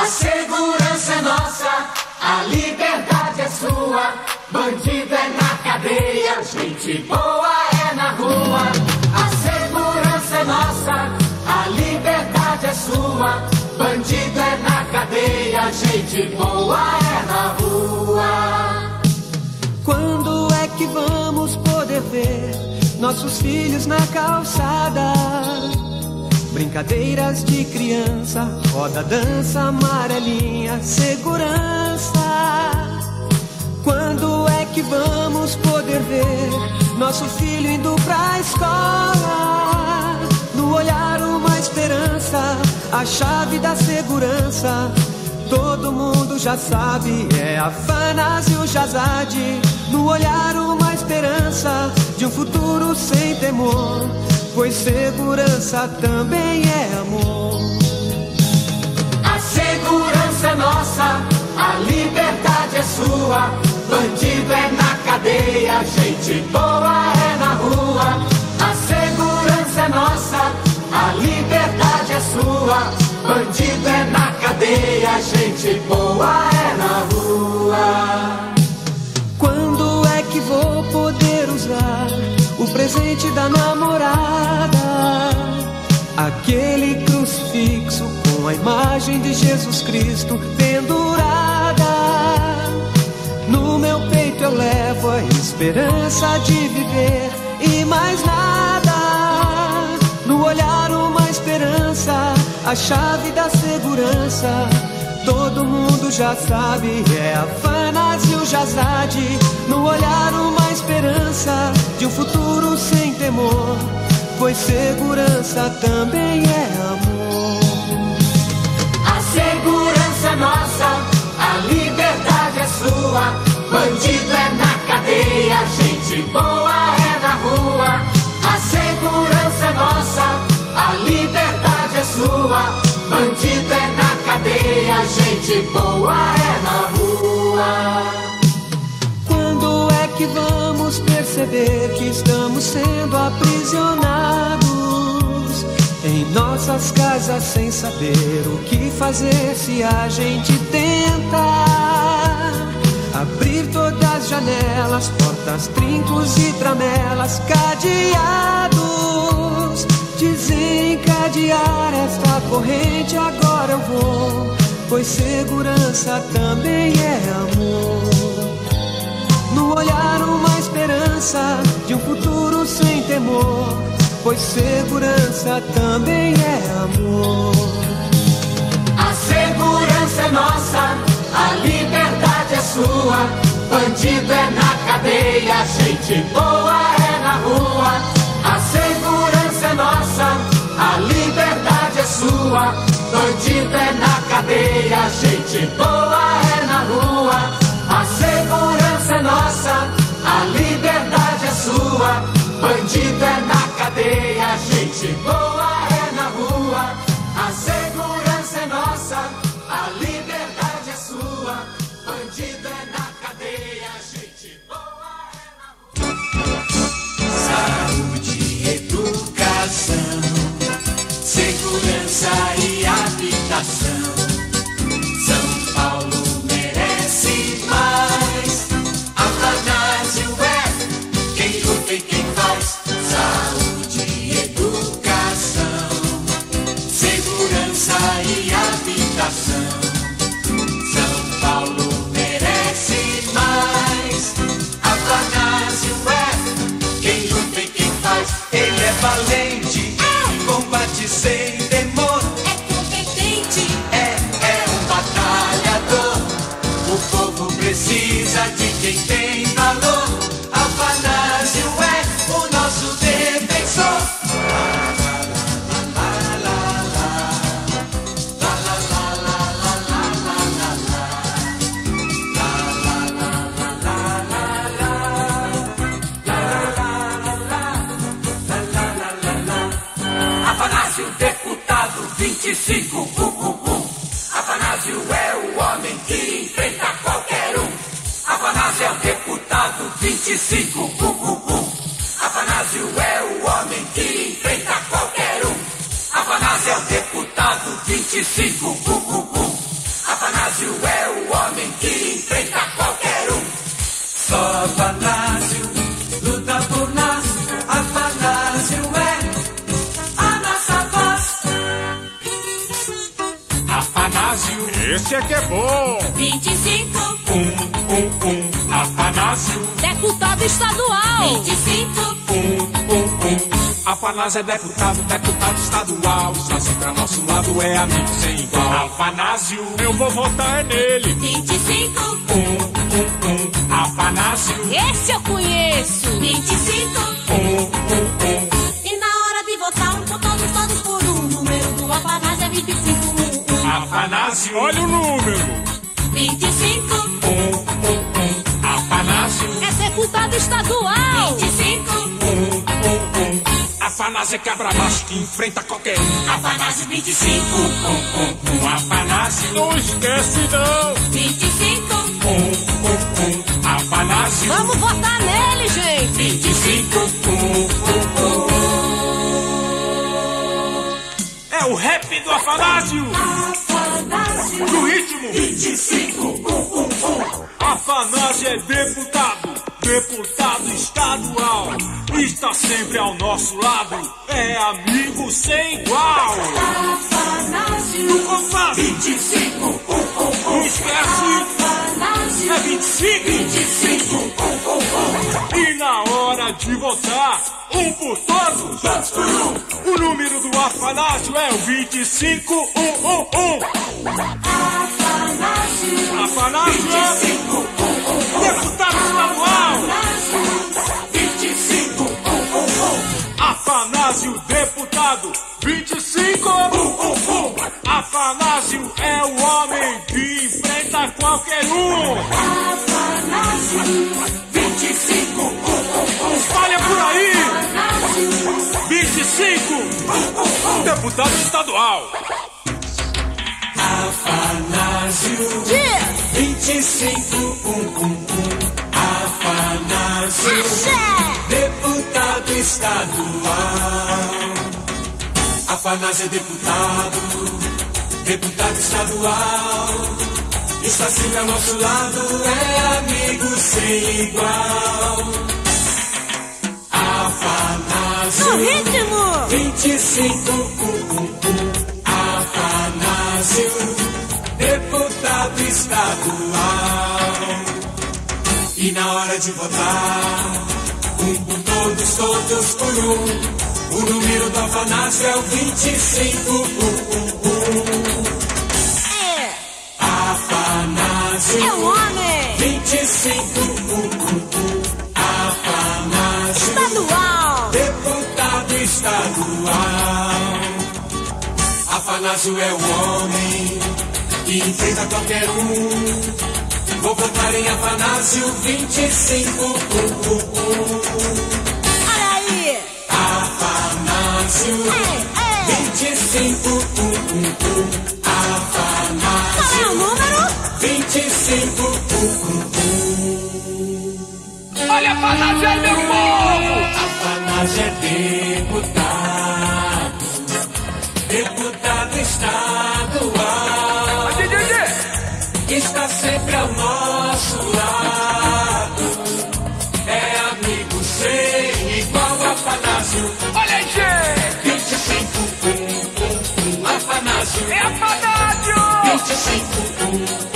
segurança é nossa, a liberdade é sua. Bandido é na cadeia, gente boa é na rua. A segurança é nossa, a liberdade é sua. Bandido é na cadeia, gente boa é na rua. Quando é que vamos poder ver nossos filhos na calçada? Brincadeiras de criança, roda, dança, amarelinha, segurança. Quando é que vamos poder ver nosso filho indo pra escola? No olhar uma esperança, a chave da segurança. Todo mundo já sabe, é Afanásio Jazade. No olhar uma esperança de um futuro sem temor, pois segurança também é amor. A segurança é nossa, a liberdade é sua. Bandido é na cadeia, gente boa é na rua. A segurança é nossa, a liberdade é sua. Bandido é na cadeia, gente boa é na rua. Quando é que vou poder usar o presente da namorada? Aquele crucifixo com a imagem de Jesus Cristo pendurada. No meu peito eu levo a esperança de viver e mais nada. No olhar uma esperança, a chave da segurança. Todo mundo já sabe, é Afanásio Jazade. No olhar uma esperança de um futuro sem temor, pois segurança também é amor. A segurança é nossa, a liberdade é sua. Bandido é na cadeia, gente boa é na rua. A segurança é nossa, a liberdade é sua. Bandido é na cadeia, gente boa é na rua. Quando é que vamos perceber que estamos sendo aprisionados em nossas casas sem saber o que fazer se a gente tenta abrir todas as janelas, portas, trincos e tramelas, cadeados, desencadear esta corrente agora eu vou, pois segurança também é amor. No olhar uma esperança de um futuro sem temor, pois segurança também é amor. A segurança é nossa, a liberdade é sua. Bandido é na cadeia, gente boa é na rua. A segurança é nossa, a liberdade é sua. Bandido é na cadeia, gente boa é na rua. A segurança é nossa, a liberdade é sua. Bandido é na cadeia, gente boa é na rua. A segurança é nossa, a liberdade é sua. Bandido é na cadeia, gente boa é na rua. Saúde, educação, segurança e habitação. São Paulo merece mais. Afanásio é quem luta e quem faz. Saúde, educação, segurança e habitação. São Paulo merece mais. Afanásio é quem luta e quem faz. Ele é valente, combate sem temor. É competente, É um batalhador. O povo precisa de quem tem valor. Afanásio é o nosso defensor. Afanásio, deputado 25, Afanásio é o homem que enfrenta qualquer um. Afanásio é o deputado 25, Afanásio é o homem que enfrenta qualquer um. Afanásio é o deputado 25, Afanásio é o homem que enfrenta qualquer um. Só Afanásio luta por nós. Afanásio é a nossa voz. Afanásio, esse aqui é bom. 25. Afanásio, Deputado estadual. 25. Afanásio é deputado estadual. Está sempre ao nosso lado, é amigo sem igual. Afanásio, Eu vou votar nele. 25. Afanásio, Esse eu conheço. 25. E na hora de votar, todos por um. O número do Afanásio é 25. Afanásio, Olha o número. 25. Afanásio, É deputado estadual. 25. Afanásio é quebra-macho que enfrenta qualquer um. Afanásio 25. Afanásio, Não esquece não. 25. Afanásio, Vamos votar nele, gente. 25. É o rap do Afanásio. No ritmo 25. Afanásio é deputado estadual. Está sempre ao nosso lado, é amigo sem igual. No compasso, 25. não esquece, é 25. E na hora de votar, um por todos, Todos por um. o número do Afanásio é o 25. Afanásio é deputado estadual. 25. Afanásio, deputado, 25. Afanásio é o homem que enfrenta qualquer um. 25. Espalha por aí. 25. Deputado estadual. Afanásio, Dia. 25. Afanásio, deputado estadual. Afanásio é deputado estadual. Está sempre ao nosso lado, é amigo sem igual. Afanásio, No ritmo. 25. Afanásio, deputado estadual. E na hora de votar, um por todos por um. O número do Afanásio é o 25. É. Afanásio, É o homem. 25. Afanásio, Estadual. deputado estadual. Afanásio é o homem que enfrenta qualquer um. Vou votar em Afanásio 25. Olha aí. Afanásio É. 25. Qual é o Afanásio número? 25. Olha, Afanásio é meu povo. Afanásio é deputado estadual. Está sempre ao nosso lado, é amigo sem igual. Afanásio, Olha aí, gente. 25. Afanásio, É Afanásio. 25.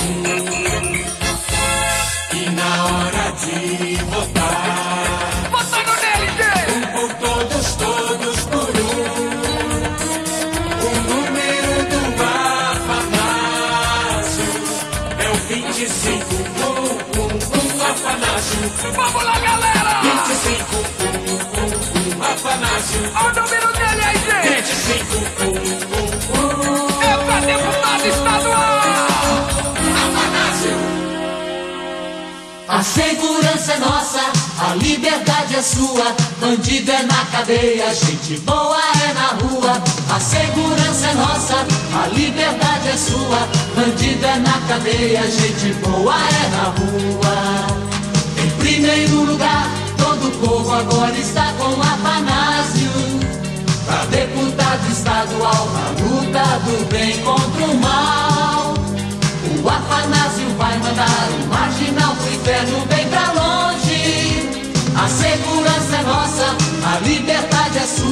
E na hora de votar, Votando nele, gente. por todos por um. O número do Afanásio é o 25. Afanásio, Vamos lá, galera. 25. Afanásio, Olha o número dele aí, gente. 25. É pra deputado estadual. Afanásio. A segurança é nossa, a liberdade é sua. Bandido é na cadeia, gente boa é na rua. A segurança é nossa, a liberdade é sua. Bandido é na cadeia, gente boa é na rua. Em primeiro lugar, todo o povo agora está com Afanásio. Pra deputado estadual, na luta do bem contra o mal. O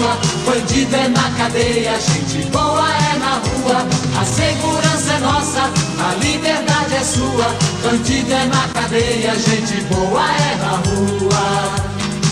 sua, bandido é na cadeia, gente boa é na rua. A segurança é nossa, a liberdade é sua, bandido é na cadeia, gente boa é na rua.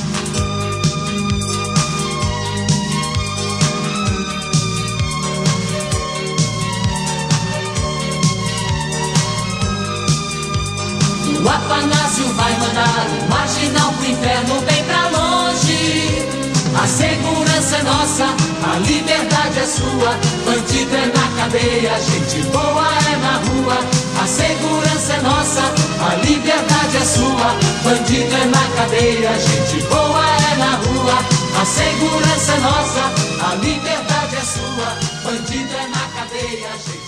O Afanásio vai mandar o marginal pro inferno bem pra longe. A segurança é nossa, a liberdade é sua, bandido é na cadeia, gente boa é na rua. A segurança é nossa, a liberdade é sua, bandido é na cadeia, gente boa é na rua. A segurança é nossa, a liberdade é sua, bandido é na cadeia, gente